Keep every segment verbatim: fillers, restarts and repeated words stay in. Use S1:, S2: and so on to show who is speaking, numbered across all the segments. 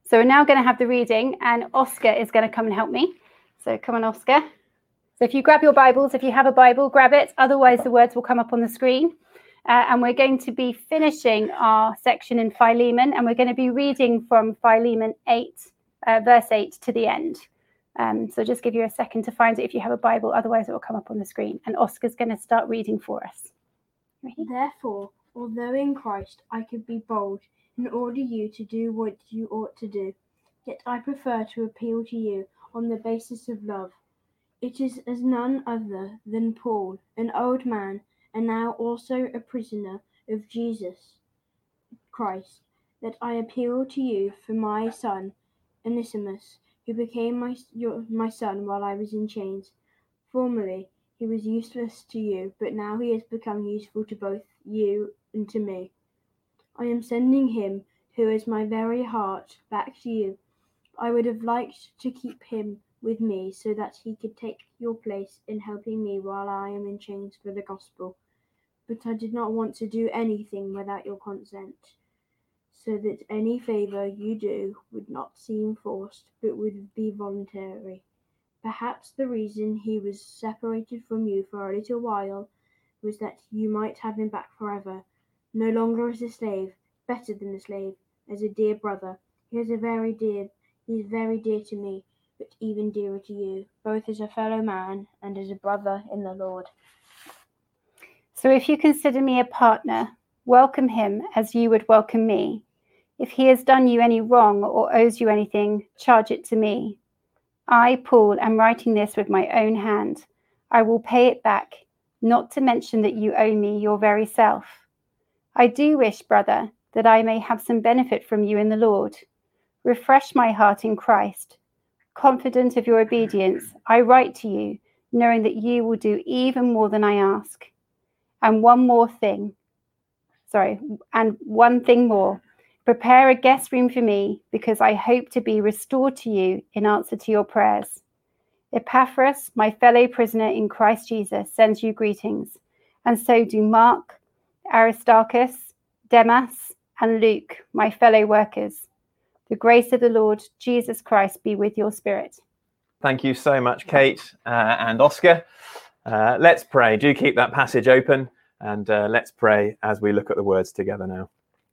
S1: So we're now going to have the reading, and Oscar is going to come and help me. So come on, Oscar. So if you grab your Bibles, if you have a Bible, grab it. Otherwise, the words will come up on the screen. Uh, and we're going to be finishing our section in Philemon, and we're going to be reading from Philemon eight, uh, verse eight to the end. Um, so just give you a second to find it if you have a Bible. Otherwise, it will come up on the screen. And Oscar's going to start reading for us. Ready?
S2: Therefore, although in Christ I could be bold and order you to do what you ought to do, yet I prefer to appeal to you on the basis of love. It is as none other than Paul, an old man, and now also a prisoner of Jesus Christ, that I appeal to you for my son, Onesimus, who became my, your, my son while I was in chains. Formerly he was useless to you, but now he has become useful to both you and to me. I am sending him, who is my very heart, back to you. I would have liked to keep him with me so that he could take your place in helping me while I am in chains for the gospel. But I did not want to do anything without your consent, so that any favour you do would not seem forced, but would be voluntary. Perhaps the reason he was separated from you for a little while was that you might have him back forever, no longer as a slave, better than a slave, as a dear brother. He is a very dear, he is very dear to me, but even dearer to you, both as a fellow man and as a brother in the Lord.
S1: So if you consider me a partner, welcome him as you would welcome me. If he has done you any wrong or owes you anything, charge it to me. I, Paul, am writing this with my own hand. I will pay it back, not to mention that you owe me your very self. I do wish, brother, that I may have some benefit from you in the Lord. Refresh my heart in Christ. Confident of your obedience, I write to you, knowing that you will do even more than I ask. And one more thing, sorry, and one thing more. Prepare a guest room for me, because I hope to be restored to you in answer to your prayers. Epaphras, my fellow prisoner in Christ Jesus, sends you greetings, and so do Mark, Aristarchus, Demas, and Luke, my fellow workers. The grace of the Lord Jesus Christ be with your spirit.
S3: Thank you so much, Kate uh, and Oscar. Uh, let's pray. Do keep that passage open, and uh, let's pray as we look at the words together now.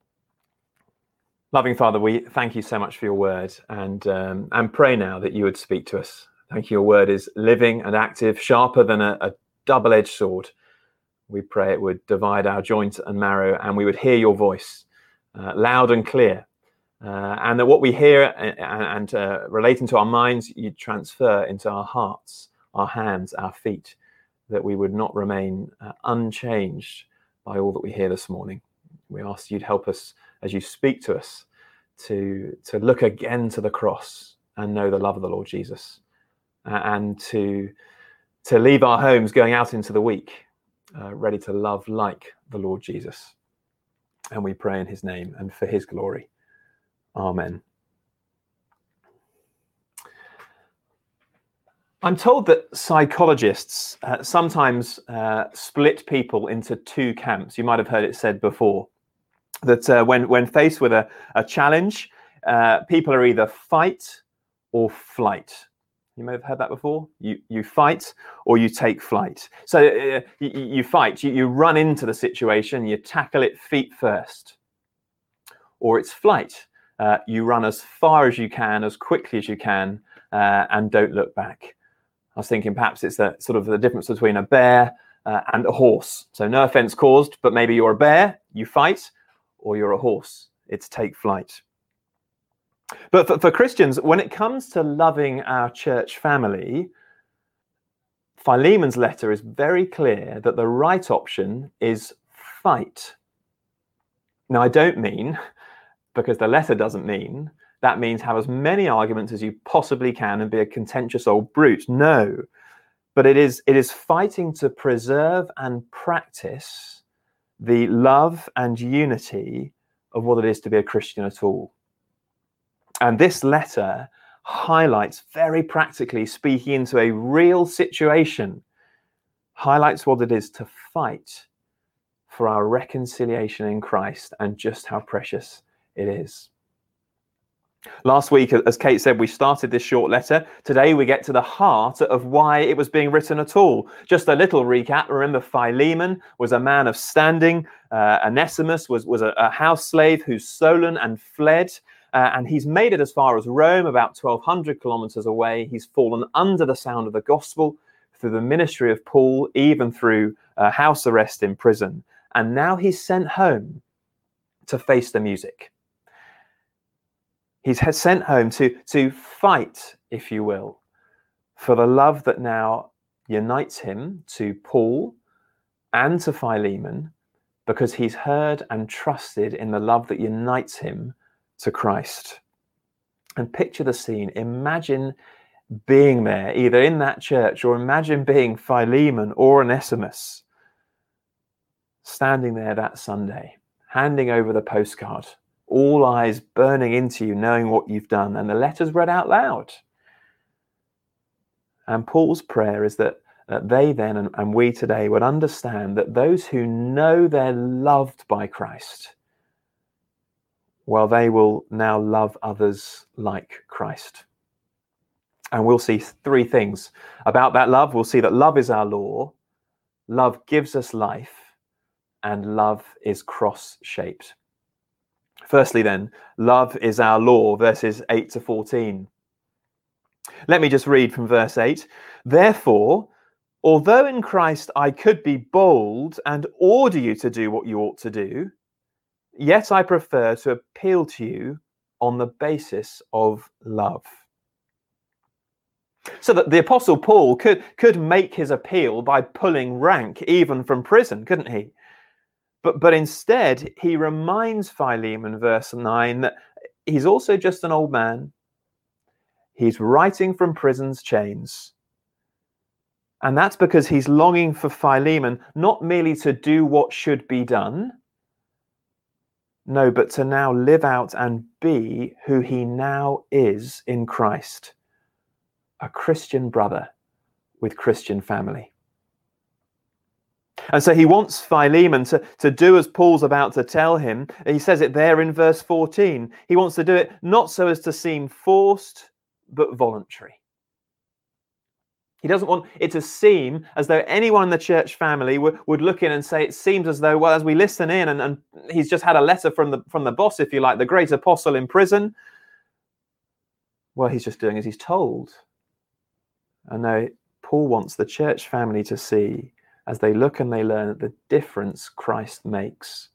S3: Loving Father, we thank you so much for your word, and um, and pray now that you would speak to us. Thank you. Your word is living and active, sharper than a, a double-edged sword. We pray it would divide our joint and marrow, and we would hear your voice uh, loud and clear, uh, and that what we hear and, and uh, relating to our minds, you transfer into our hearts, our hands, our feet, that we would not remain uh, unchanged by all that we hear this morning. We ask you'd help us as you speak to us to, to look again to the cross and know the love of the Lord Jesus, uh, and to, to leave our homes going out into the week, uh, ready to love like the Lord Jesus. And we pray in his name and for his glory. Amen. I'm told that psychologists uh, sometimes uh, split people into two camps. You might have heard it said before that uh, when, when faced with a, a challenge, uh, people are either fight or flight. You may have heard that before. You you fight or you take flight. So uh, you, you fight, you, you run into the situation, you tackle it feet first. Or it's flight. Uh, you run as far as you can, as quickly as you can, uh, and don't look back. I was thinking perhaps it's the sort of the difference between a bear uh, and a horse. So no offense caused, but maybe you're a bear, you fight, or you're a horse, it's take flight. But for, for Christians, when it comes to loving our church family, Philemon's letter is very clear that the right option is fight. Now, I don't mean, because the letter doesn't mean, that means have as many arguments as you possibly can and be a contentious old brute. No, but it is it is fighting to preserve and practice the love and unity of what it is to be a Christian at all. And this letter highlights very practically, speaking into a real situation, highlights what it is to fight for our reconciliation in Christ and just how precious it is. Last week, as Kate said, we started this short letter. Today we get to the heart of why it was being written at all. Just a little recap. Remember, Philemon was a man of standing. Uh, Onesimus was, was a, a house slave who's stolen and fled. Uh, and he's made it as far as Rome, about twelve hundred kilometers away. He's fallen under the sound of the gospel through the ministry of Paul, even through uh, house arrest in prison. And now he's sent home to face the music. He's sent home to, to fight, if you will, for the love that now unites him to Paul and to Philemon, because he's heard and trusted in the love that unites him to Christ. And picture the scene. Imagine being there, either in that church, or imagine being Philemon or Onesimus, standing there that Sunday, handing over the postcard, all eyes burning into you, knowing what you've done, and the letters read out loud. And Paul's prayer is that, that they then, and, and we today, would understand that those who know they're loved by Christ, well, they will now love others like Christ. And we'll see three things about that love. We'll see that love is our law, love gives us life, and love is cross-shaped. Firstly then, love is our law, verses eight to fourteen. Let me just read from verse eight. Therefore, although in Christ I could be bold and order you to do what you ought to do, yet I prefer to appeal to you on the basis of love. So that the Apostle Paul could, could make his appeal by pulling rank even from prison, couldn't he? But, but instead, he reminds Philemon, verse nine, that he's also just an old man. He's writing from prison's chains. And that's because he's longing for Philemon not merely to do what should be done, no, but to now live out and be who he now is in Christ, a Christian brother with Christian family. And so he wants Philemon to, to do as Paul's about to tell him. He says it there in verse fourteen. He wants to do it not so as to seem forced, but voluntary. He doesn't want it to seem as though anyone in the church family would, would look in and say, it seems as though, well, as we listen in, and, and he's just had a letter from the, from the boss, if you like, the great apostle in prison. Well, he's just doing as he's told. And no, Paul wants the church family to see, as they look and they learn, the difference Christ makes.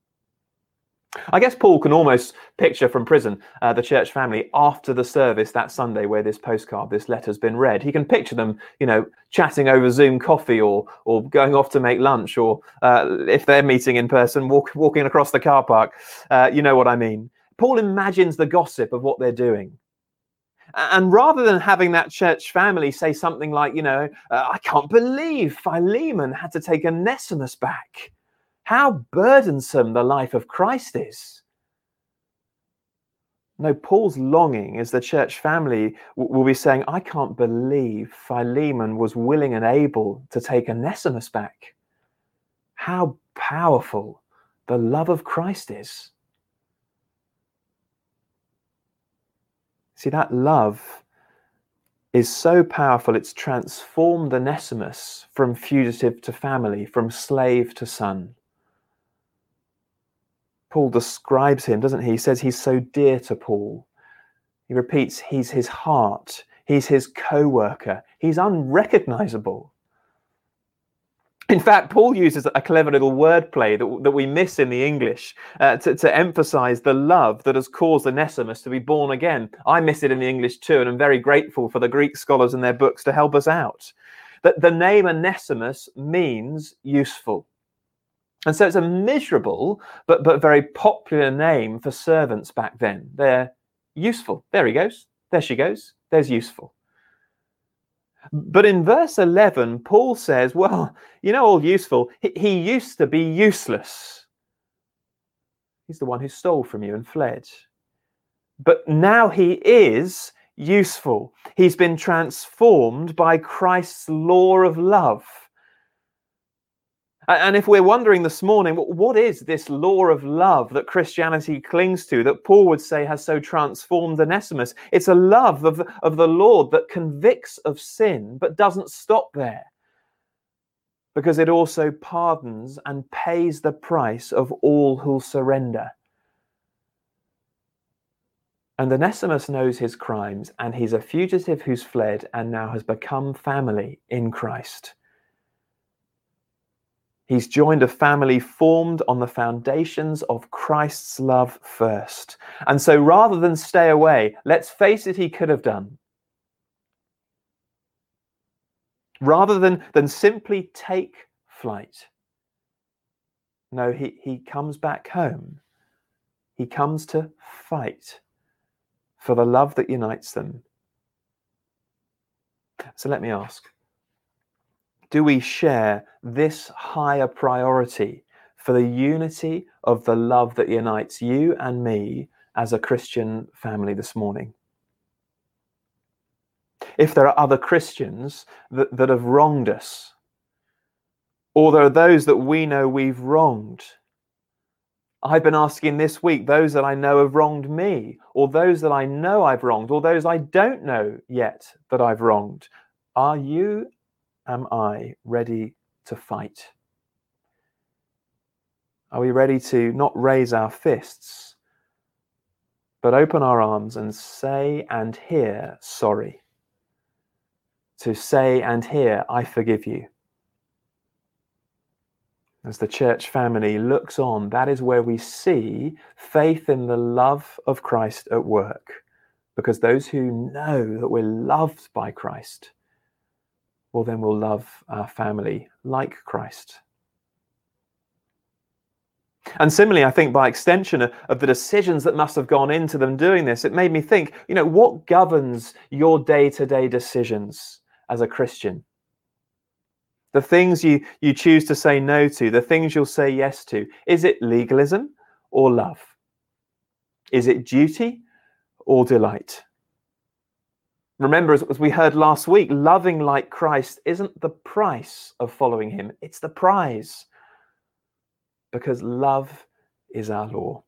S3: I guess Paul can almost picture from prison uh, the church family after the service that Sunday where this postcard, this letter's been read. He can picture them, you know, chatting over Zoom coffee, or or going off to make lunch, or uh, if they're meeting in person, walk, walking across the car park. Uh, you know what I mean. Paul imagines the gossip of what they're doing. And rather than having that church family say something like, you know, uh, I can't believe Philemon had to take Onesimus back. How burdensome the life of Christ is. No, Paul's longing is the church family will be saying, I can't believe Philemon was willing and able to take Onesimus back. How powerful the love of Christ is. See, that love is so powerful, it's transformed Onesimus from fugitive to family, from slave to son. Paul describes him, doesn't he? He says he's so dear to Paul. He repeats, he's his heart, he's his co-worker, he's unrecognizable. In fact, Paul uses a clever little wordplay that, that we miss in the English uh, to, to emphasize the love that has caused Onesimus to be born again. I miss it in the English too, and I'm very grateful for the Greek scholars and their books to help us out. That the name Onesimus means useful. And so it's a miserable but, but very popular name for servants back then. They're useful. There he goes. There she goes. There's useful. But in verse eleven, Paul says, well, you know, all useful, he, he used to be useless. He's the one who stole from you and fled. But now he is useful. He's been transformed by Christ's law of love. And if we're wondering this morning, what is this law of love that Christianity clings to, that Paul would say has so transformed Onesimus? It's a love of, of the Lord that convicts of sin, but doesn't stop there, because it also pardons and pays the price of all who'll surrender. And Onesimus knows his crimes, and he's a fugitive who's fled and now has become family in Christ. He's joined a family formed on the foundations of Christ's love first. And so rather than stay away, let's face it, he could have done. Rather than, than simply take flight. No, he, he comes back home. He comes to fight for the love that unites them. So let me ask, do we share this higher priority for the unity of the love that unites you and me as a Christian family this morning? If there are other Christians that, that have wronged us, or there are those that we know we've wronged, I've been asking this week, those that I know have wronged me, or those that I know I've wronged, or those I don't know yet that I've wronged, are you, am I ready to fight? Are we ready to not raise our fists, but open our arms and say and hear sorry? To say and hear, I forgive you. As the church family looks on, that is where we see faith in the love of Christ at work. Because those who know that we're loved by Christ, well, then we'll love our family like Christ. And similarly, I think by extension of, of the decisions that must have gone into them doing this, it made me think, you know, what governs your day-to-day decisions as a Christian? The things you, you choose to say no to, the things you'll say yes to, is it legalism or love? Is it duty or delight? Remember, as, as we heard last week, loving like Christ isn't the price of following him, it's the prize. Because love is our law.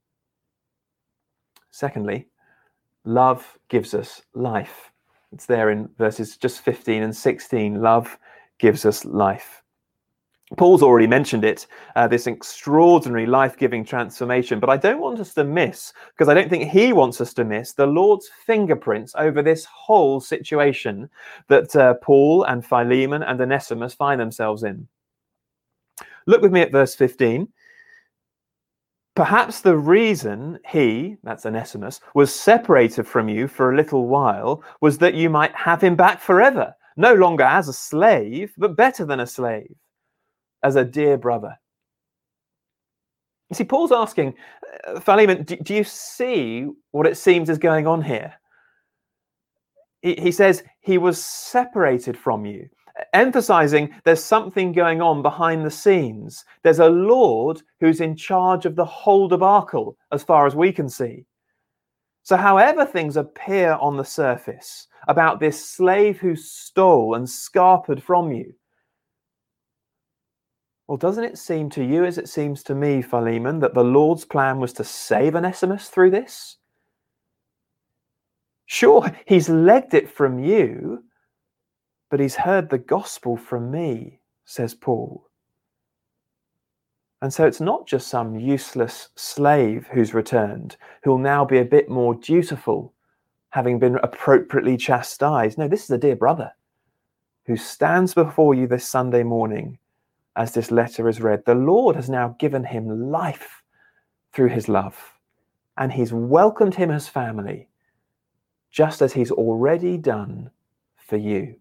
S3: Secondly, love gives us life. It's there in verses just fifteen and sixteen. Love gives us life. Paul's already mentioned it, uh, this extraordinary life-giving transformation, but I don't want us to miss, because I don't think he wants us to miss, the Lord's fingerprints over this whole situation that uh, Paul and Philemon and Onesimus find themselves in. Look with me at verse fifteen. Perhaps the reason he, that's Onesimus, was separated from you for a little while was that you might have him back forever, no longer as a slave, but better than a slave, as a dear brother. You see, Paul's asking, uh, Philemon, do, do you see what it seems is going on here? He, he says he was separated from you, emphasizing there's something going on behind the scenes. There's a Lord who's in charge of the whole debacle, as far as we can see. So however things appear on the surface about this slave who stole and scarpered from you, well, doesn't it seem to you, as it seems to me, Philemon, that the Lord's plan was to save Onesimus through this? Sure, he's legged it from you, but he's heard the gospel from me, says Paul. And so it's not just some useless slave who's returned, who'll now be a bit more dutiful, having been appropriately chastised. No, this is a dear brother who stands before you this Sunday morning as this letter is read. The Lord has now given him life through his love, and he's welcomed him as family, just as he's already done for you.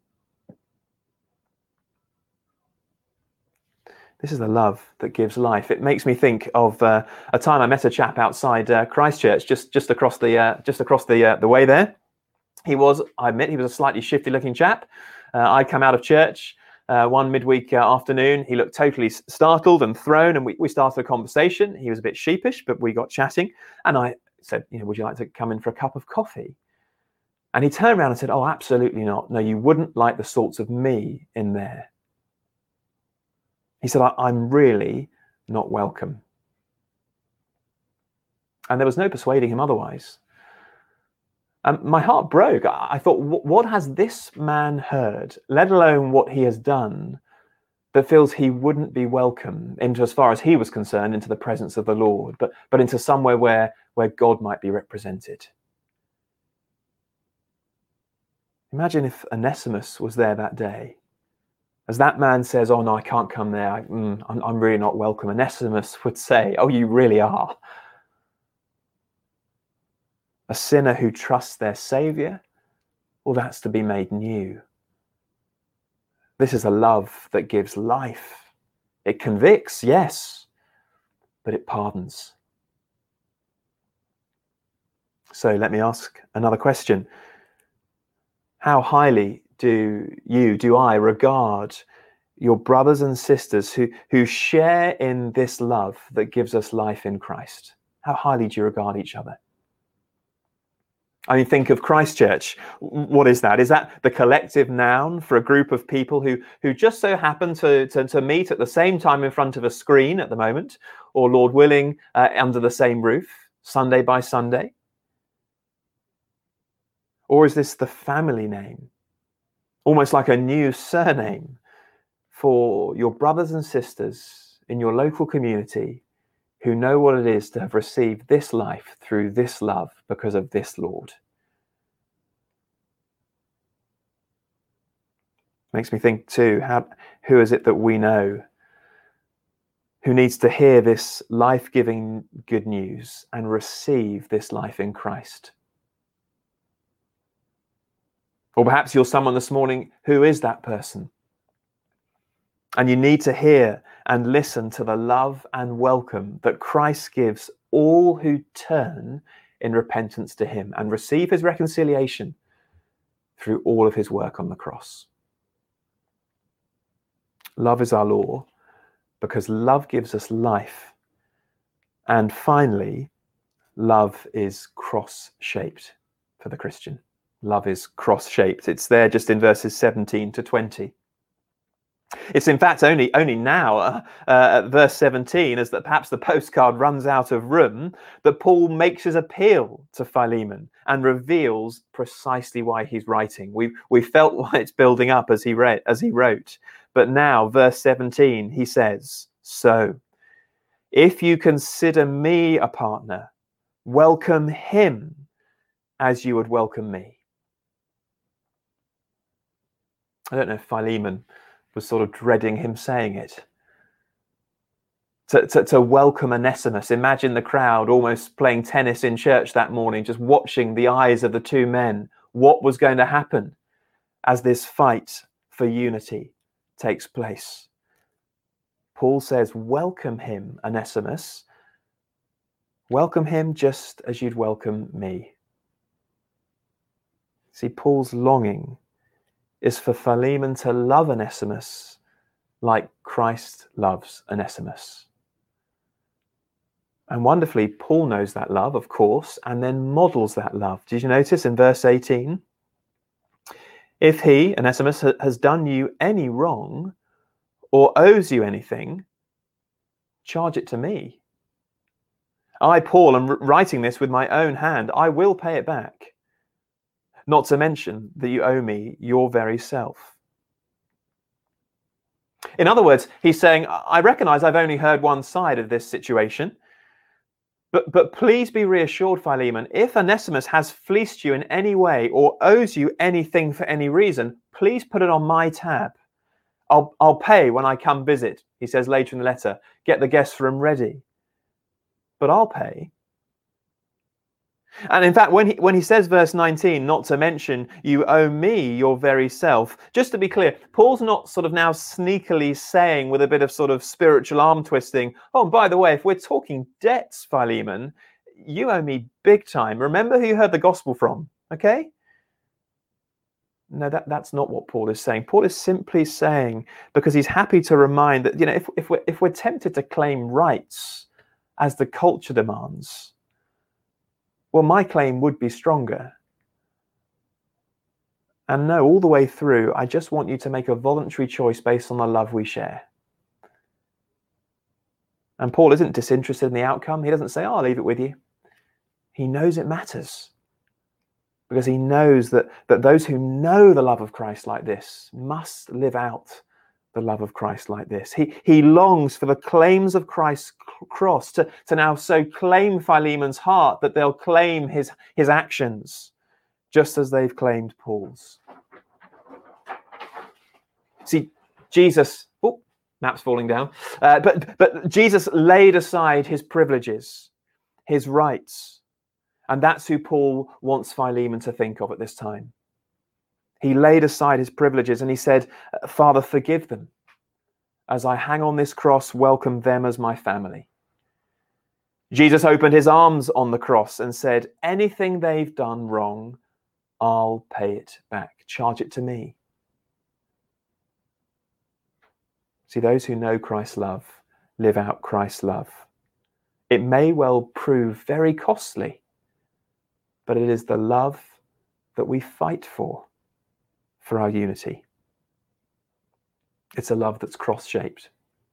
S3: This is the love that gives life. It makes me think of uh, a time I met a chap outside uh, Christchurch, just just across the uh, just across the uh, the way there. He was, I admit, he was a slightly shifty-looking chap. Uh, I'd come out of church uh, one midweek uh, afternoon. He looked totally startled and thrown, and we, we started a conversation. He was a bit sheepish, but we got chatting, and I said, "You know, would you like to come in for a cup of coffee?" And he turned around and said, "Oh, absolutely not. No, you wouldn't like the sorts of me in there." He said, I- I'm really not welcome. And there was no persuading him otherwise. Um, my heart broke. I, I thought, what has this man heard, let alone what he has done, that feels he wouldn't be welcome into, as far as he was concerned, into the presence of the Lord, but, but into somewhere where, where God might be represented? Imagine if Onesimus was there that day. As that man says, oh no, I can't come there, I, mm, I'm, I'm really not welcome, Onesimus would say, oh, you really are. A sinner who trusts their Saviour, well, that's to be made new. This is a love that gives life. It convicts, yes, but it pardons. So let me ask another question. How highly do you, do I regard your brothers and sisters who, who share in this love that gives us life in Christ? How highly do you regard each other? I mean, think of Christchurch. What is that? Is that the collective noun for a group of people who, who just so happen to, to, to meet at the same time in front of a screen at the moment, or Lord willing, uh, under the same roof, Sunday by Sunday? Or is this the family name? Almost like a new surname for your brothers and sisters in your local community who know what it is to have received this life through this love because of this Lord. Makes me think too, how, who is it that we know who needs to hear this life-giving good news and receive this life in Christ? Or perhaps you're someone this morning who is that person. And you need to hear and listen to the love and welcome that Christ gives all who turn in repentance to him and receive his reconciliation through all of his work on the cross. Love is our law because love gives us life. And finally, love is cross-shaped for the Christian. Love is cross-shaped. It's there just in verses seventeen to twenty. It's in fact only only now, uh, uh, at verse seventeen, as that perhaps the postcard runs out of room, that Paul makes his appeal to Philemon and reveals precisely why he's writing. We we felt why it's building up as he read as he wrote, but now verse seventeen he says, "So, if you consider me a partner, welcome him as you would welcome me." I don't know if Philemon was sort of dreading him saying it. To, to, to welcome Onesimus. Imagine the crowd almost playing tennis in church that morning, just watching the eyes of the two men. What was going to happen as this fight for unity takes place? Paul says, welcome him, Onesimus. Welcome him just as you'd welcome me. See, Paul's longing is for Philemon to love Onesimus like Christ loves Onesimus. And wonderfully, Paul knows that love, of course, and then models that love. Did you notice in verse eighteen? If he, Onesimus, has done you any wrong or owes you anything, charge it to me. I, Paul, am writing this with my own hand. I will pay it back. Not to mention that you owe me your very self. In other words, he's saying, I recognize I've only heard one side of this situation, but, but please be reassured, Philemon, if Onesimus has fleeced you in any way or owes you anything for any reason, please put it on my tab. I'll, I'll pay when I come visit, he says later in the letter. Get the guest room ready. But I'll pay. And in fact, when he, when he says verse nineteen, not to mention you owe me your very self, just to be clear, Paul's not sort of now sneakily saying with a bit of sort of spiritual arm twisting, oh, and by the way, if we're talking debts, Philemon, you owe me big time. Remember who you heard the gospel from, okay? No, that, that's not what Paul is saying. Paul is simply saying, because he's happy to remind that, you know, if, if, we're, if we're tempted to claim rights as the culture demands, well, my claim would be stronger. And no, all the way through, I just want you to make a voluntary choice based on the love we share. And Paul isn't disinterested in the outcome. He doesn't say, oh, I'll leave it with you. He knows it matters, because he knows that, that those who know the love of Christ like this must live out the love of Christ like this. He, he longs for the claims of Christ's cross to, to now so claim Philemon's heart that they'll claim his, his actions, just as they've claimed Paul's. See, Jesus, oh, map's falling down, uh, but, but Jesus laid aside his privileges, his rights, and that's who Paul wants Philemon to think of at this time. He laid aside his privileges and he said, Father, forgive them. As I hang on this cross, welcome them as my family. Jesus opened his arms on the cross and said, anything they've done wrong, I'll pay it back. Charge it to me. See, those who know Christ's love live out Christ's love. It may well prove very costly, but it is the love that we fight for, for our unity. It's a love that's cross-shaped.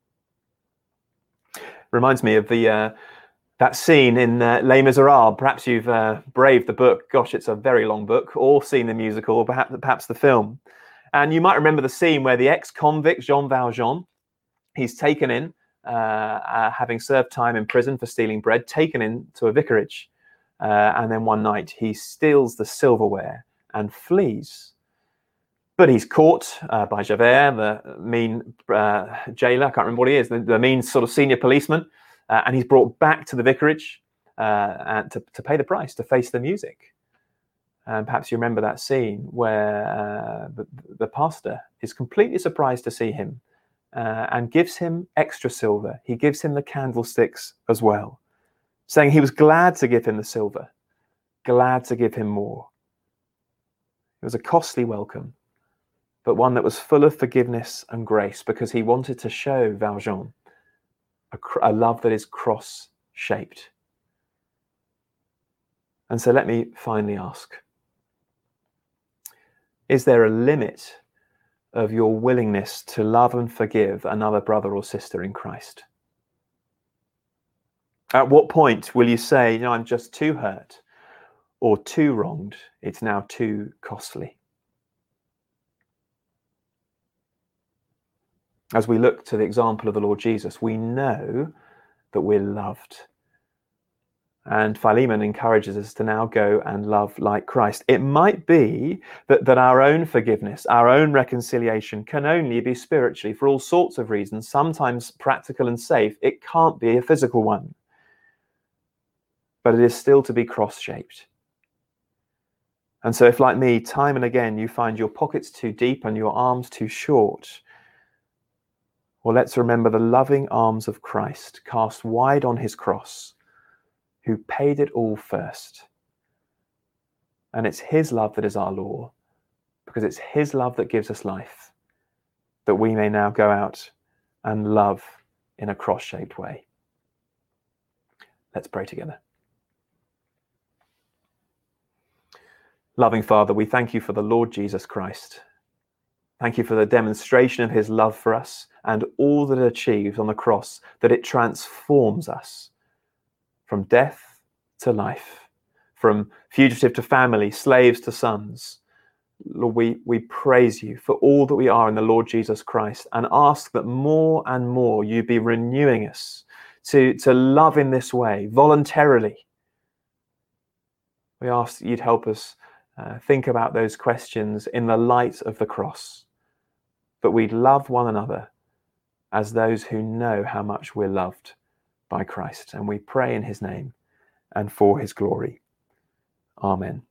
S3: Reminds me of the uh, that scene in uh, Les Miserables. Perhaps you've uh, braved the book. Gosh, it's a very long book, or seen the musical, or perhaps, perhaps the film. And you might remember the scene where the ex-convict, Jean Valjean, he's taken in, uh, uh, having served time in prison for stealing bread, taken in to a vicarage. Uh, and then one night he steals the silverware and flees. But he's caught uh, by Javert, the mean uh, jailer, I can't remember what he is, the, the mean sort of senior policeman, uh, and he's brought back to the vicarage uh, and to, to pay the price, to face the music. And perhaps you remember that scene where uh, the, the pastor is completely surprised to see him uh, and gives him extra silver. He gives him the candlesticks as well, saying he was glad to give him the silver, glad to give him more. It was a costly welcome, but one that was full of forgiveness and grace, because he wanted to show Valjean a, a love that is cross-shaped. And so let me finally ask, is there a limit of your willingness to love and forgive another brother or sister in Christ? At what point will you say, you know, I'm just too hurt or too wronged, it's now too costly? As we look to the example of the Lord Jesus, we know that we're loved. And Philemon encourages us to now go and love like Christ. It might be that, that our own forgiveness, our own reconciliation can only be spiritually for all sorts of reasons, sometimes practical and safe. It can't be a physical one. But it is still to be cross-shaped. And so if, like me, time and again you find your pockets too deep and your arms too short, well, let's remember the loving arms of Christ cast wide on his cross, who paid it all first. And it's his love that is our law, because it's his love that gives us life, that we may now go out and love in a cross-shaped way. Let's pray together. Loving Father, we thank you for the Lord Jesus Christ. Thank you for the demonstration of his love for us and all that it achieves on the cross, that it transforms us from death to life, from fugitive to family, slaves to sons. Lord, we, we praise you for all that we are in the Lord Jesus Christ, and ask that more and more you be renewing us to, to love in this way, voluntarily. We ask that you'd help us uh, think about those questions in the light of the cross, but we'd love one another as those who know how much we're loved by Christ. And we pray in his name and for his glory. Amen.